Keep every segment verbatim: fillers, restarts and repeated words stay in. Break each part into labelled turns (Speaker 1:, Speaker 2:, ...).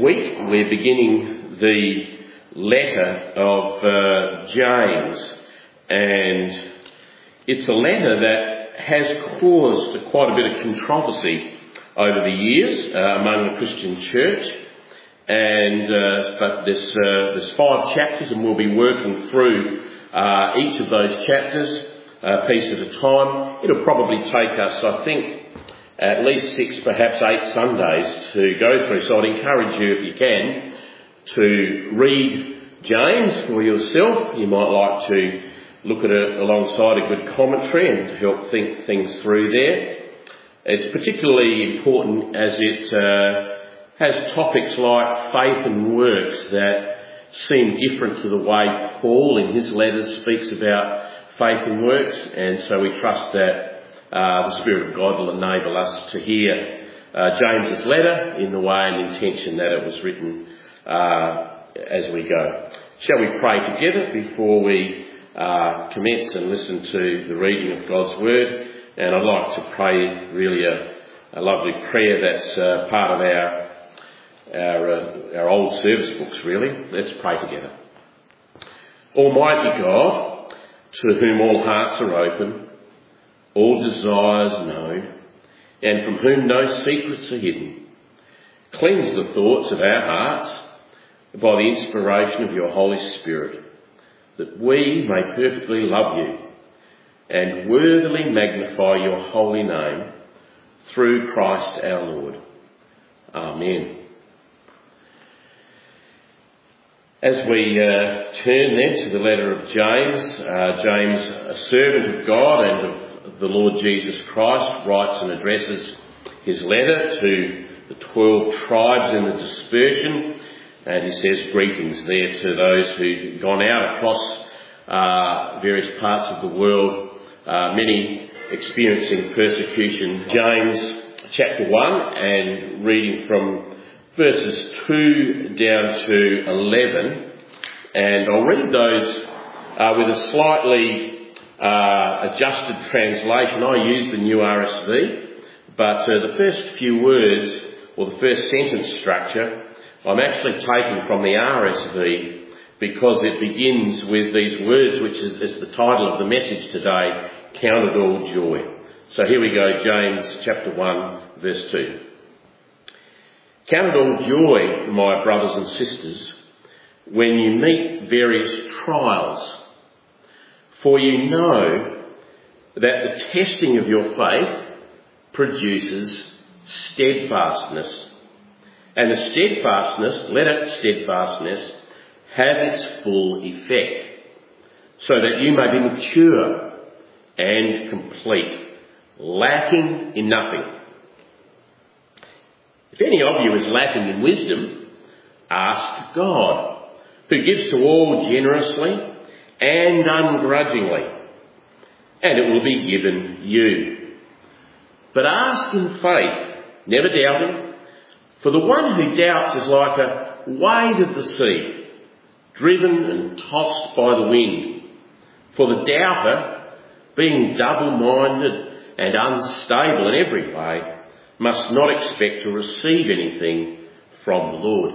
Speaker 1: week we're beginning the letter of uh, James, and it's a letter that has caused quite a bit of controversy over the years uh, among the Christian church. And uh, but there's uh, there's five chapters, and we'll be working through uh, each of those chapters a piece at a time. It'll probably take us, I think, at least six, perhaps eight Sundays to go through. So I'd encourage you, if you can, to read James for yourself. You might like to look at it alongside a good commentary and help think things through there. It's particularly important as it uh, has topics like faith and works that seem different to the way Paul in his letters speaks about faith and works, and so we trust that Uh, the Spirit of God will enable us to hear uh, James's letter in the way and intention that it was written uh, as we go. Shall we pray together before we uh, commence and listen to the reading of God's Word? And I'd like to pray really a, a lovely prayer that's uh, part of our our, uh, our old service books, really. Let's pray together. Almighty God, to whom all hearts are open, all desires known, and from whom no secrets are hidden, cleanse the thoughts of our hearts by the inspiration of your Holy Spirit, that we may perfectly love you and worthily magnify your holy name through Christ our Lord. Amen. As we uh, turn then to the letter of James, uh, James, a servant of God and of the Lord Jesus Christ, writes and addresses his letter to the twelve tribes in the dispersion, and he says greetings there to those who've gone out across uh, various parts of the world, uh, many experiencing persecution. James chapter one, and reading from verses two down to eleven, and I'll read those uh, with a slightly Uh, adjusted translation. I use the new R S V, but uh, the first few words, or the first sentence structure, I'm actually taking from the R S V because it begins with these words, which is, is the title of the message today, Count it all joy. So here we go, James chapter one, verse two. Count it all joy, my brothers and sisters, when you meet various trials, for you know that the testing of your faith produces steadfastness. And the steadfastness, let it steadfastness have its full effect, so that you may be mature and complete, lacking in nothing. If any of you is lacking in wisdom, ask God, who gives to all generously and ungrudgingly, and it will be given you. But ask in faith, never doubting, for the one who doubts is like a wave of the sea, driven and tossed by the wind. For the doubter, being double-minded and unstable in every way, must not expect to receive anything from the Lord.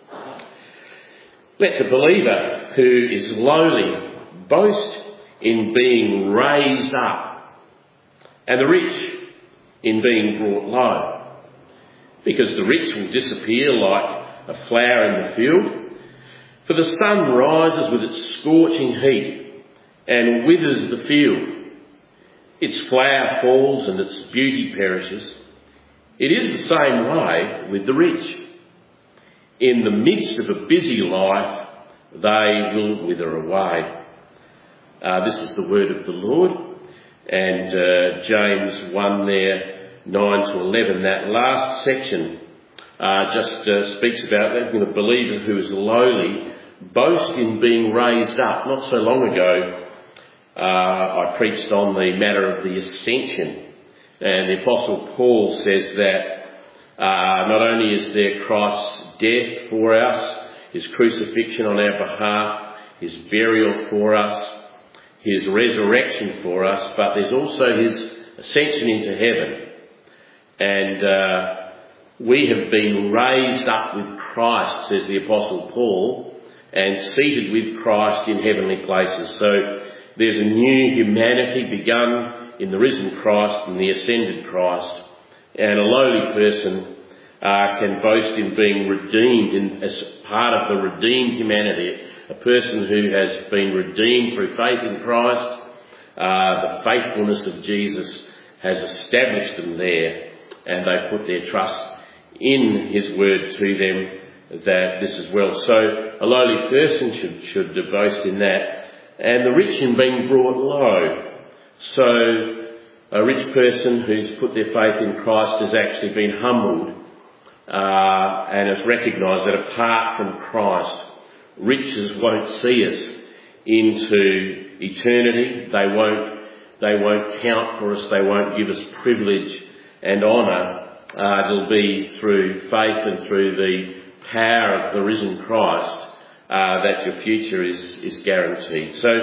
Speaker 1: Let the believer who is lowly boast in being raised up, and the rich in being brought low, because the rich will disappear like a flower in the field. For the sun rises with its scorching heat and withers the field. Its flower falls and its beauty perishes. It is the same way with the rich. In the midst of a busy life, they will wither away. Uh, this is the word of the Lord. And uh, James one there, nine to eleven, that last section uh, just uh, speaks about letting the believer who is lowly boast in being raised up. Not so long ago, uh, I preached on the matter of the ascension, and the Apostle Paul says that uh, not only is there Christ's death for us, his crucifixion on our behalf, his burial for us, his resurrection for us, but there's also his ascension into heaven. And uh, we have been raised up with Christ, says the Apostle Paul, and seated with Christ in heavenly places. So there's a new humanity begun in the risen Christ and the ascended Christ, and a lowly person uh, can boast in being redeemed in, as part of the redeemed humanity. A person who has been redeemed through faith in Christ, uh, the faithfulness of Jesus has established them there, and they put their trust in his word to them that this is well. So a lowly person should, should boast in that, and the rich in being brought low. So a rich person who's put their faith in Christ has actually been humbled uh, and has recognised that apart from Christ, riches won't see us into eternity. They won't, they won't count for us. They won't give us privilege and honour. Uh, it'll be through faith and through the power of the risen Christ uh, that your future is, is guaranteed. So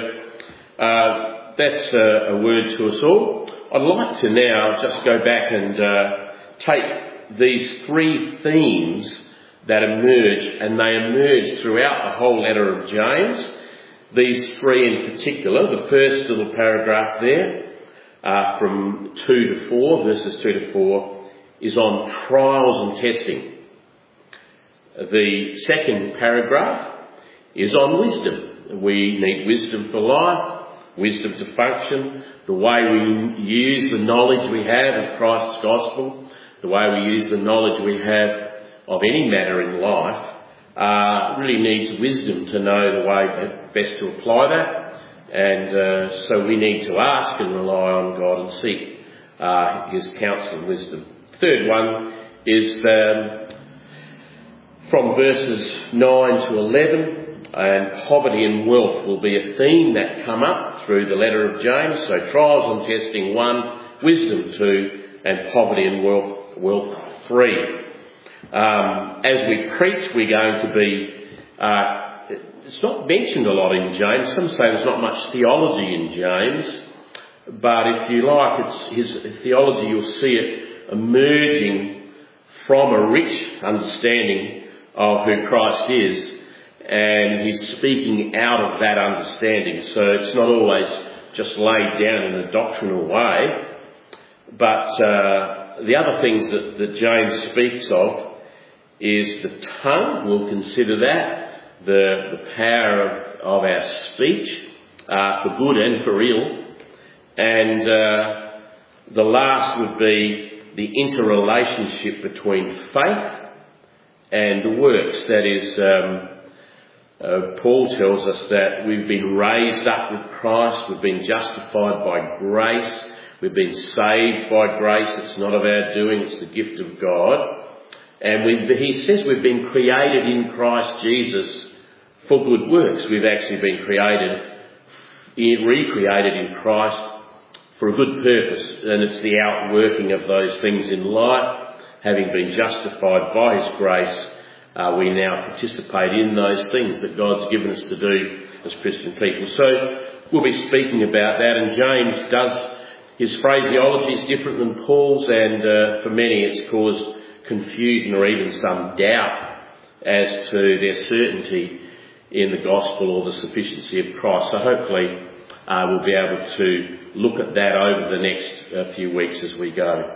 Speaker 1: uh, that's a, a word to us all. I'd like to now just go back and uh, take these three themes that emerge, and they emerge throughout the whole letter of James. These three in particular, the first little paragraph there, uh, from two to four, verses two to four, is on trials and testing. The second paragraph is on wisdom. We need wisdom for life, wisdom to function, the way we use the knowledge we have of Christ's gospel, the way we use the knowledge we have of any matter in life, uh, really needs wisdom to know the way best to apply that. And uh, so we need to ask and rely on God and seek uh, his counsel and wisdom. Third one is um, from verses nine to eleven, and poverty and wealth will be a theme that come up through the letter of James. So trials and testing one, wisdom two, and poverty and wealth, wealth three. Um, as we preach, we're going to be, uh, it's not mentioned a lot in James. Some say there's not much theology in James, but if you like, it's his theology, you'll see it emerging from a rich understanding of who Christ is, and he's speaking out of that understanding. So it's not always just laid down in a doctrinal way, but uh, the other things that, that James speaks of is the tongue. We'll consider that, the, the power of, of our speech, uh, for good and for ill. And uh, the last would be the interrelationship between faith and works. That is, um, uh, Paul tells us that we've been raised up with Christ, we've been justified by grace, we've been saved by grace. It's not of our doing, it's the gift of God. And we've, he says we've been created in Christ Jesus for good works. We've actually been created, recreated in Christ for a good purpose. And it's the outworking of those things in life. Having been justified by his grace, uh, we now participate in those things that God's given us to do as Christian people. So we'll be speaking about that. And James does, his phraseology is different than Paul's, and uh, for many it's caused confusion or even some doubt as to their certainty in the gospel or the sufficiency of Christ. So hopefully uh, we'll be able to look at that over the next uh, few weeks as we go.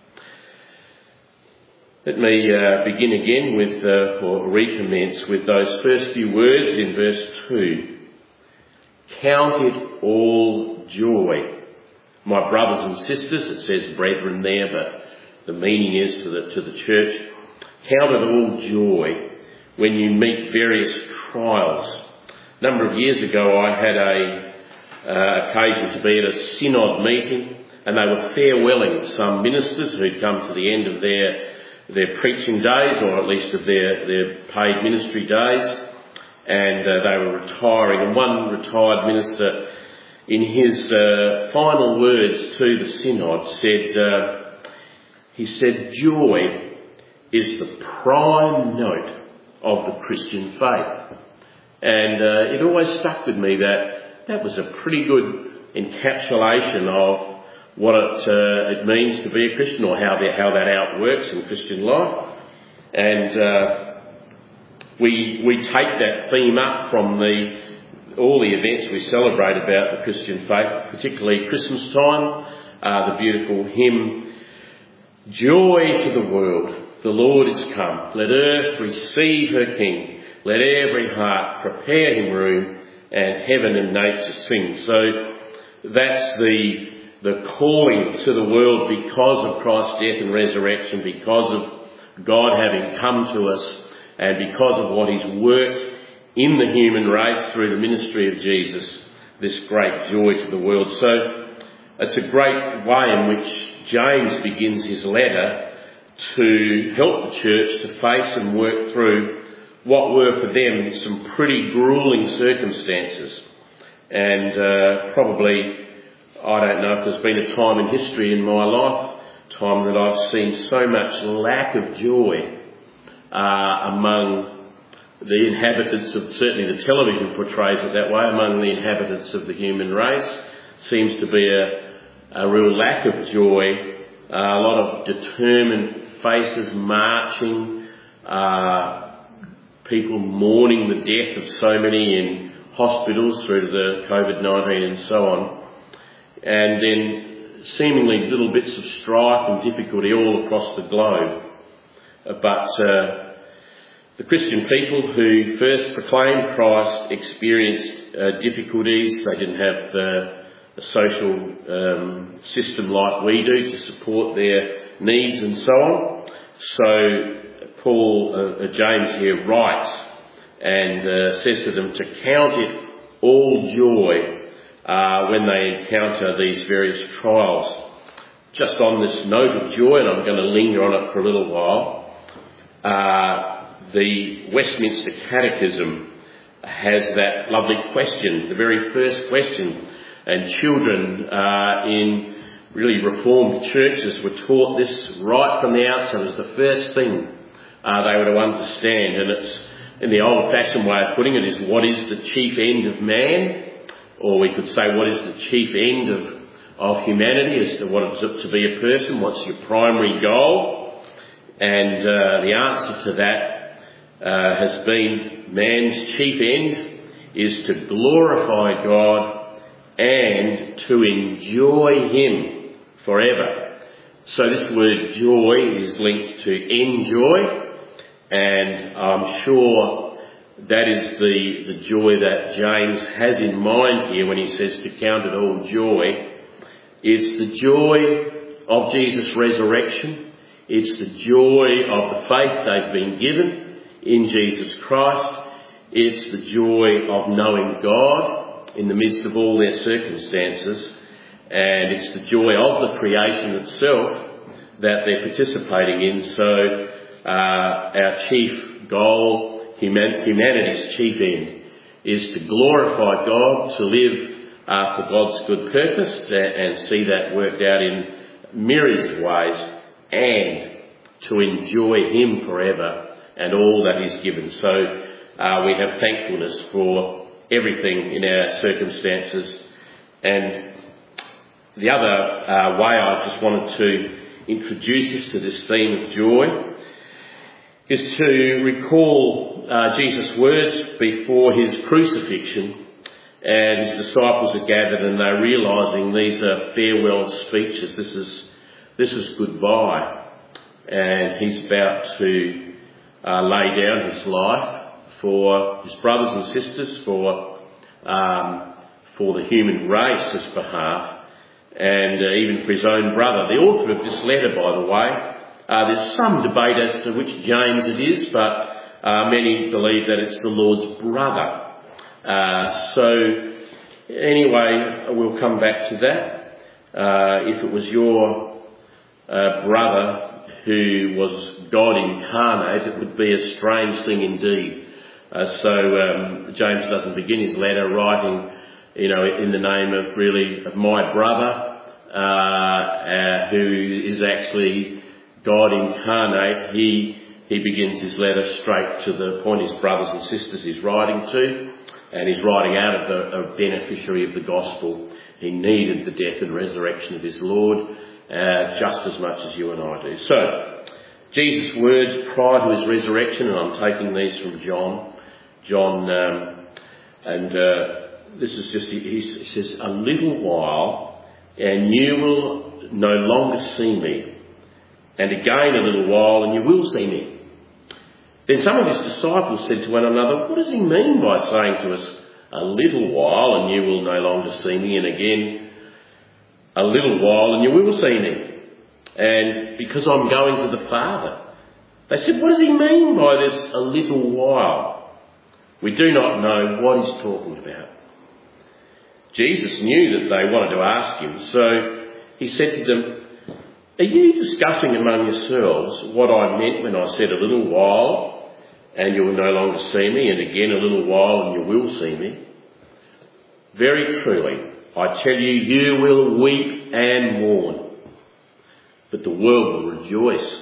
Speaker 1: Let me uh, begin again with, uh, or recommence with those first few words in verse two. Count it all joy, my brothers and sisters. It says brethren there, but the meaning is to the, to the church. Count it all joy when you meet various trials. A number of years ago I had a uh, occasion to be at a synod meeting, and they were farewelling some ministers who'd come to the end of their their preaching days, or at least of their, their paid ministry days, and uh, they were retiring. And one retired minister, in his uh, final words to the synod, said, uh, he said, joy is the prime note of the Christian faith. And uh, it always stuck with me that that was a pretty good encapsulation of what it, uh, it means to be a Christian, or how that, how that outworks in Christian life. And uh, we we take that theme up from the all the events we celebrate about the Christian faith, particularly Christmas time, uh, the beautiful hymn, "Joy to the world, the Lord is come. Let earth receive her King. Let every heart prepare him room, and heaven and nature sing." So that's the the calling to the world because of Christ's death and resurrection, because of God having come to us, and because of what he's worked in the human race through the ministry of Jesus, this great joy to the world. So it's a great way in which James begins his letter to help the church to face and work through what were for them some pretty gruelling circumstances. And uh, probably, I don't know if there's been a time in history in my life, time that I've seen so much lack of joy uh, among the inhabitants of, certainly the television portrays it that way, among the inhabitants of the human race. Seems to be a, a real lack of joy, uh, a lot of determined faces marching, uh, people mourning the death of so many in hospitals through to the COVID nineteen and so on. And then seemingly little bits of strife and difficulty all across the globe. But uh, the Christian people who first proclaimed Christ experienced uh, difficulties. They didn't have uh, a social um, system like we do to support their needs and so on. So Paul, uh, uh, James here writes and uh, says to them to count it all joy Uh, when they encounter these various trials. Just on this note of joy, and I'm going to linger on it for a little while, uh, the Westminster Catechism has that lovely question, the very first question, and children uh, in really reformed churches were taught this right from the outset as the first thing uh, they were to understand. And it's, in the old-fashioned way of putting it, is what is the chief end of man? Or we could say, what is the chief end of, of humanity, as to what it's to be a person? What's your primary goal? And uh, the answer to that uh, has been man's chief end is to glorify God and to enjoy him forever. So this word joy is linked to enjoy, and I'm sure that is the, the joy that James has in mind here when he says to count it all joy. It's the joy of Jesus' resurrection. It's the joy of the faith they've been given in Jesus Christ. It's the joy of knowing God in the midst of all their circumstances. And it's the joy of the creation itself that they're participating in. So uh, our chief goal, humanity's chief end, is to glorify God, to live uh, for God's good purpose, and see that worked out in myriads of ways, and to enjoy him forever and all that he's given. So uh, we have thankfulness for everything in our circumstances. And the other uh, way I just wanted to introduce us to this theme of joy is to recall uh, Jesus' words before his crucifixion, and his disciples are gathered and they're realising these are farewell speeches. This is this is goodbye, and he's about to uh, lay down his life for his brothers and sisters, for um, for the human race's behalf, and uh, even for his own brother. The author of this letter, by the way, Uh, there's some debate as to which James it is, but uh, many believe that it's the Lord's brother. Uh, so anyway, we'll come back to that. Uh, if it was your uh, brother who was God incarnate, it would be a strange thing indeed. Uh, so um, James doesn't begin his letter writing, you know, in the name of really of my brother, uh, uh, who is actually God incarnate. He he begins his letter straight to the point his brothers and sisters he's writing to, and he's writing out of a, a beneficiary of the gospel. He needed the death and resurrection of his Lord uh, just as much as you and I do. So, Jesus' words prior to his resurrection, and I'm taking these from John. John, um, and uh, this is just, he says, a little while and you will no longer see me. And again a little while and you will see me. Then some of his disciples said to one another, what does he mean by saying to us, a little while and you will no longer see me, and again a little while and you will see me, and because I'm going to the Father? They said, what does he mean by this a little while? We do not know what he's talking about. Jesus knew that they wanted to ask him, so he said to them, are you discussing among yourselves what I meant when I said a little while and you will no longer see me, and again a little while and you will see me? Very truly, I tell you, you will weep and mourn, but the world will rejoice.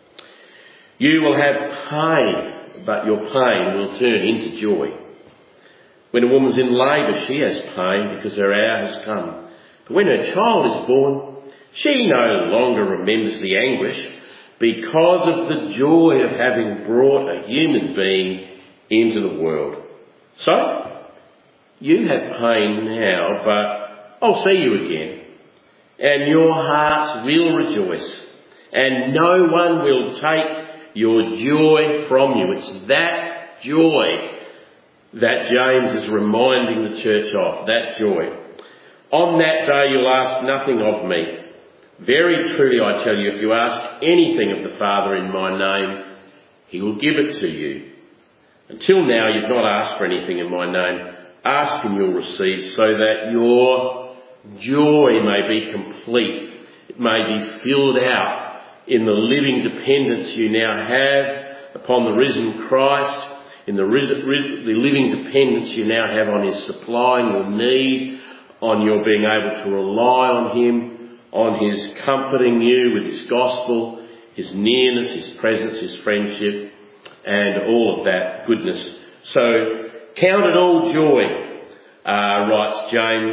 Speaker 1: You will have pain, but your pain will turn into joy. When a woman's in labour, she has pain because her hour has come. But when her child is born, she no longer remembers the anguish because of the joy of having brought a human being into the world. So, you have pain now, but I'll see you again, and your hearts will rejoice, and no one will take your joy from you. It's that joy that James is reminding the church of, that joy. On that day you'll ask nothing of me. Very truly I tell you, if you ask anything of the Father in my name, he will give it to you. Until now you've not asked for anything in my name. Ask and you'll receive, so that your joy may be complete. It may be filled out in the living dependence you now have upon the risen Christ, in the, ris- the living dependence you now have on his supplying your need, on your being able to rely on him, on his comforting you with his gospel, his nearness, his presence, his friendship, and all of that goodness. So count it all joy, uh, writes James.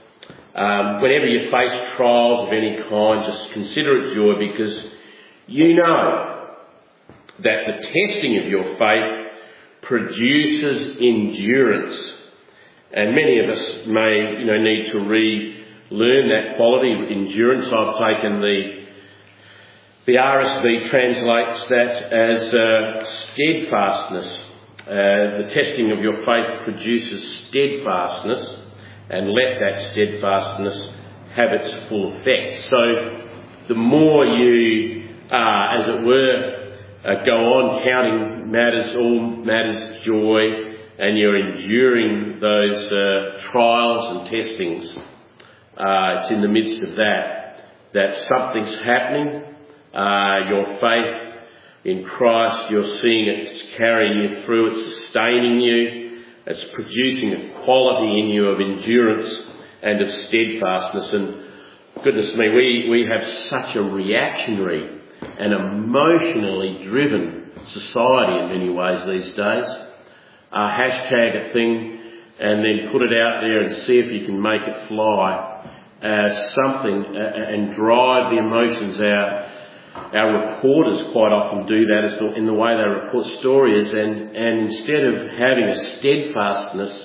Speaker 1: Um, whenever you face trials of any kind, just consider it joy, because you know that the testing of your faith produces endurance. And many of us may, you know, need to relearn that quality of endurance. I've taken the the R S V translates that as uh, steadfastness. Uh, the testing of your faith produces steadfastness, and let that steadfastness have its full effect. So the more you, uh, as it were, uh, go on counting matters, all matters joy, and you're enduring those uh, trials and testings, uh, it's in the midst of that that something's happening. Uh, your faith in Christ, you're seeing it carrying you through, it's sustaining you, it's producing a quality in you of endurance and of steadfastness. And goodness me, we, we have such a reactionary and emotionally driven society in many ways these days. Uh, hashtag a thing and then put it out there and see if you can make it fly as something uh, and drive the emotions out. Our reporters quite often do that as the, in the way they report stories, and, and instead of having a steadfastness,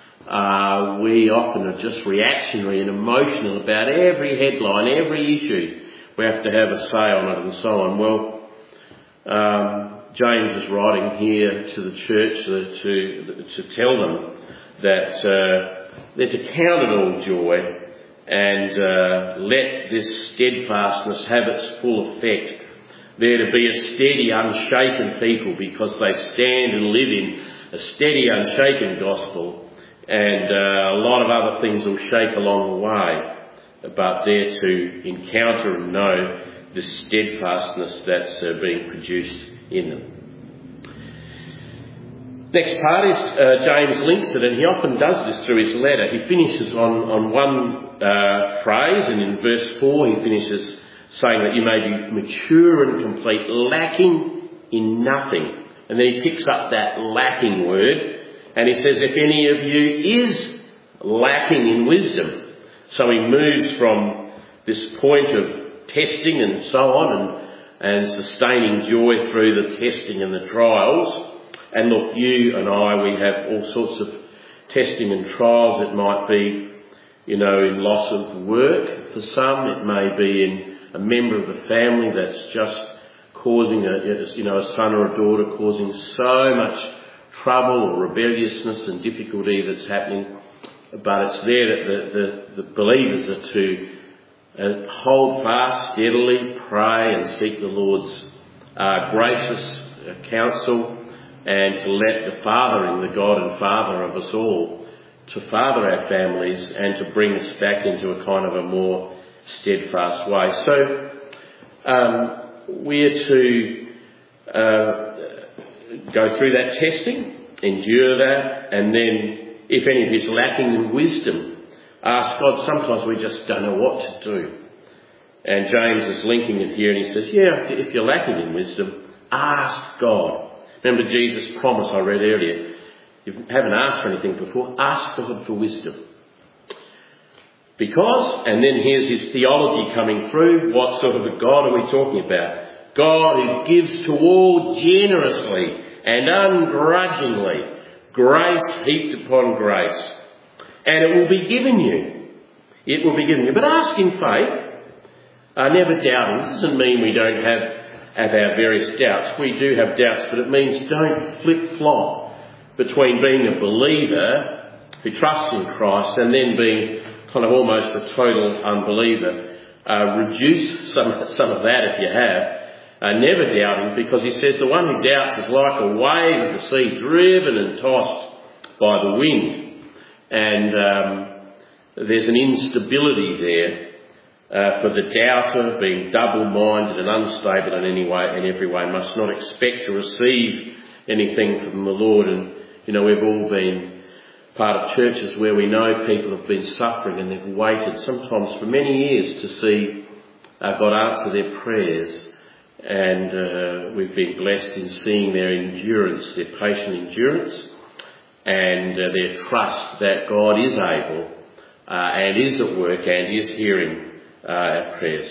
Speaker 1: uh, we often are just reactionary and emotional about every headline, every issue. We have to have a say on it and so on. Well, um, James is writing here to the church to, to, to tell them that uh, they're to count it all joy, and uh, let this steadfastness have its full effect. They're to be a steady, unshaken people, because they stand and live in a steady, unshaken gospel, and uh, a lot of other things will shake along the way, but they're to encounter and know the steadfastness that's uh, being produced in them. Next part is uh, James links it, and he often does this through his letter. He finishes on, on one uh, phrase, and in verse four he finishes saying that you may be mature and complete, lacking in nothing. And then he picks up that lacking word, and he says, if any of you is lacking in wisdom. So he moves from this point of testing and so on, and and sustaining joy through the testing and the trials. And look, you and I, we have all sorts of testing and trials. It might be, you know, in loss of work for some. It may be in a member of the family that's just causing a, you know, a son or a daughter causing so much trouble or rebelliousness and difficulty that's happening. But it's there that the, the, the believers are to uh, hold fast, steadily, pray and seek the Lord's uh, gracious uh, counsel, and to let the fathering, the God and Father of us all, to father our families and to bring us back into a kind of a more steadfast way. So um, we're to uh, go through that testing, endure that, and then if any of you is lacking in wisdom, ask God. Sometimes we just don't know what to do. And James is linking it here, and he says, yeah, if you're lacking in wisdom, ask God. Remember Jesus' promise I read earlier. If you haven't asked for anything before, ask God for wisdom. Because, and then here's his theology coming through, what sort of a God are we talking about? God who gives to all generously and ungrudgingly, grace heaped upon grace. And it will be given you. It will be given you. But ask in faith, uh, never doubting. It doesn't mean we don't have, have our various doubts. We do have doubts, but it means don't flip-flop between being a believer who trusts in Christ and then being kind of almost a total unbeliever. Uh, reduce some, some of that if you have. Uh, never doubting, because he says the one who doubts is like a wave of the sea, driven and tossed by the wind. And um, there's an instability there uh, for the doubter, being double-minded and unstable in any way, in every way, must not expect to receive anything from the Lord. And you know, we've all been part of churches where we know people have been suffering and they've waited sometimes for many years to see uh, God answer their prayers. And uh, we've been blessed in seeing their endurance, their patient endurance, and uh, their trust that God is able uh, and is at work and is hearing uh, our prayers.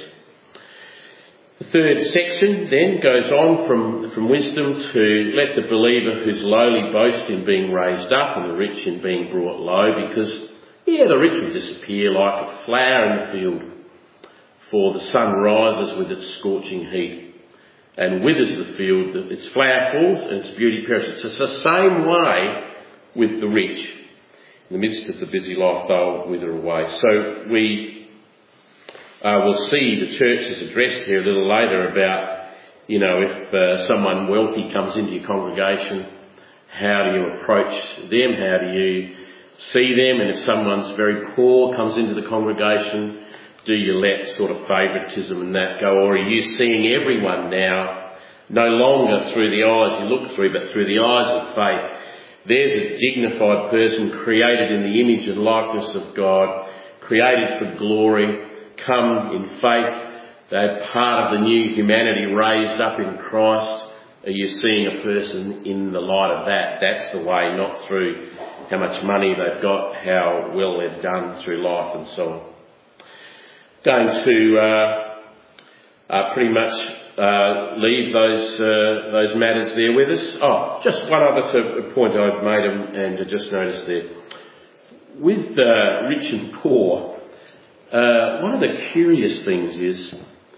Speaker 1: The third section then goes on from, from wisdom to let the believer who's lowly boast in being raised up and the rich in being brought low, because, yeah, the rich will disappear like a flower in the field, for the sun rises with its scorching heat and withers the field, its flower falls and its beauty perishes. It's the same way with the rich. In the midst of the busy life, they'll wither away. So we uh, will see the church is addressed here a little later about, you know, if uh, someone wealthy comes into your congregation, how do you approach them? How do you see them? And if someone's very poor comes into the congregation, do you let sort of favouritism and that go, or are you seeing everyone now no longer through the eyes you look through, but through the eyes of faith? There's a dignified person created in the image and likeness of God, created for glory, come in faith. They're part of the new humanity raised up in Christ. Are you seeing a person in the light of that? That's the way, not through how much money they've got, how well they've done through life and so on. Going to uh, uh, pretty much uh, leave those uh, those matters there with us. Oh, just one other to, point I've made and, and just noticed there. With uh, rich and poor, uh, one of the curious things is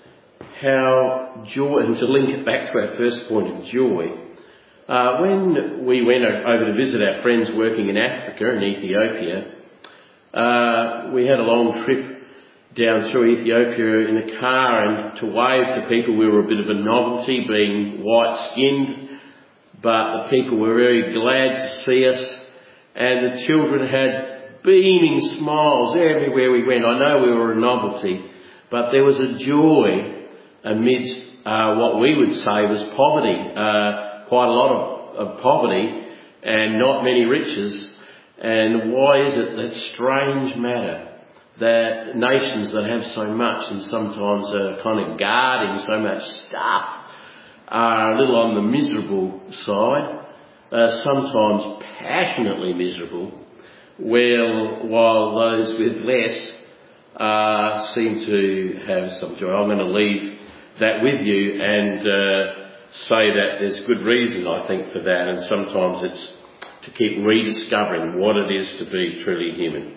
Speaker 1: how joy, and to link it back to our first point of joy, uh, when we went over to visit our friends working in Africa, in Ethiopia, uh, we had a long trip down through Ethiopia in a car, and to wave to people, we were a bit of a novelty, being white-skinned, but the people were very glad to see us, and the children had beaming smiles everywhere we went. I know we were a novelty, but there was a joy amidst uh, what we would say was poverty, uh, quite a lot of, of poverty and not many riches. And why is it that strange matter that nations that have so much and sometimes are kind of guarding so much stuff are a little on the miserable side, uh, sometimes passionately miserable, well, while those with less uh, seem to have some joy. I'm going to leave that with you and uh, say that there's good reason, I think, for that, and sometimes it's to keep rediscovering what it is to be truly human.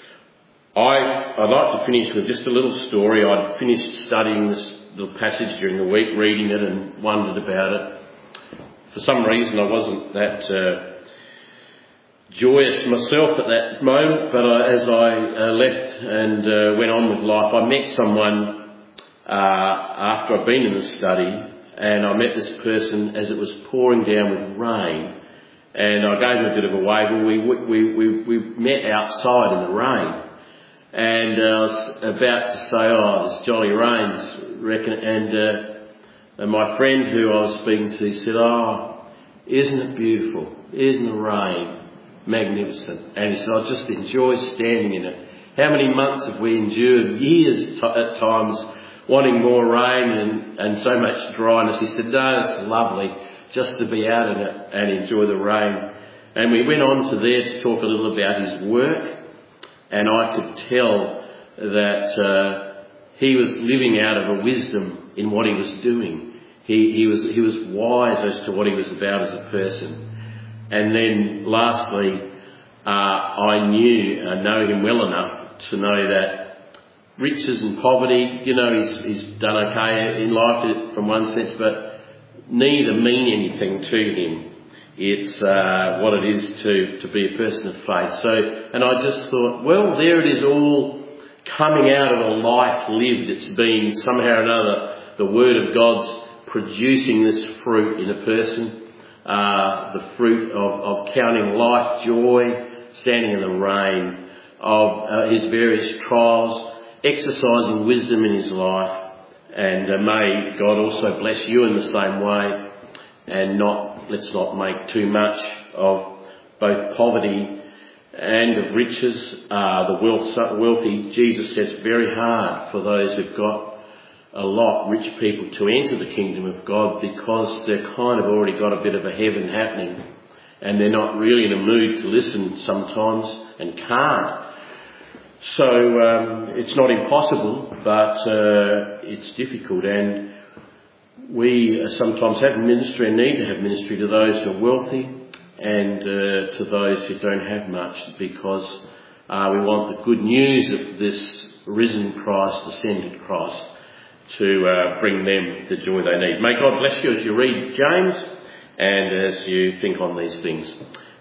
Speaker 1: I, I'd like to finish with just a little story. I'd finished studying this little passage during the week, reading it and wondered about it. For some reason I wasn't that uh, joyous myself at that moment, but I, as I uh, left and uh, went on with life, I met someone uh, after I'd been in the study, and I met this person as it was pouring down with rain, and I gave him a bit of a wave, and we, we, we, we met outside in the rain. And uh, I was about to say, oh, this jolly rains, reckon, and, uh, and my friend who I was speaking to said, oh, isn't it beautiful? Isn't the rain magnificent? And he said, I just enjoy standing in it. How many months have we endured, years t- at times, wanting more rain and, and so much dryness? He said, no, it's lovely just to be out in it and enjoy the rain. And we went on to there to talk a little about his work. And I could tell that uh, he was living out of a wisdom in what he was doing. He, he was he was wise as to what he was about as a person. And then lastly, uh, I knew, I know him well enough to know that riches and poverty, you know, he's, he's done okay in life from one sense, but neither mean anything to him. It's uh, what it is to, to be a person of faith. So, and I just thought, well, there it is, all coming out of a life lived. It's been somehow or another the Word of God's producing this fruit in a person, uh, the fruit of, of counting life, joy, standing in the rain, of uh, his various trials, exercising wisdom in his life. And uh, may God also bless you in the same way, and not, let's not make too much of both poverty and of riches. Uh, the wealth, wealthy, Jesus says, it's very hard for those who've got a lot, rich people, to enter the kingdom of God, because they've kind of already got a bit of a heaven happening and they're not really in a mood to listen sometimes and can't. So um, it's not impossible, but uh, it's difficult, and we sometimes have ministry and need to have ministry to those who are wealthy and uh, to those who don't have much, because uh, we want the good news of this risen Christ, ascended Christ, to uh, bring them the joy they need. May God bless you as you read James and as you think on these things.